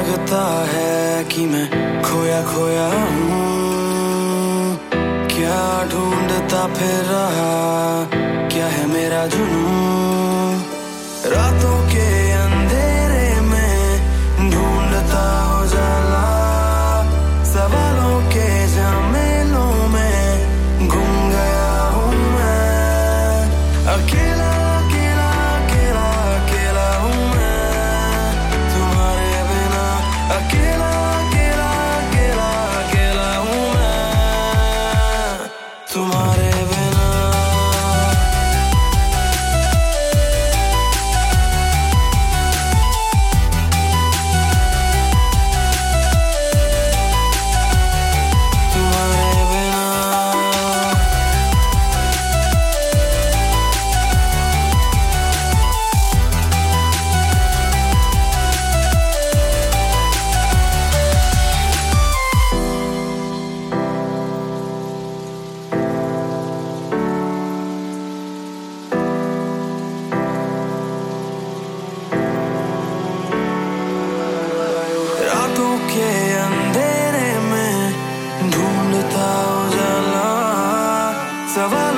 लगता है कि मैं खोया खोया हूँ, क्या ढूंढता फिर रहा, क्या है मेरा जुनून। रातों के अंधेरे में ढूंढता उजाला, सवालों के झमेलों में गुम गया हूँ मैं। अकेला अकेला अकेला अकेला हूँ मैं तुम्हारे बिना। अकेला अकेला अकेला अकेला हूँ मैं तुम्हारे बिना। रातों के अंधेरे में ढूंढता उजाला, सवाल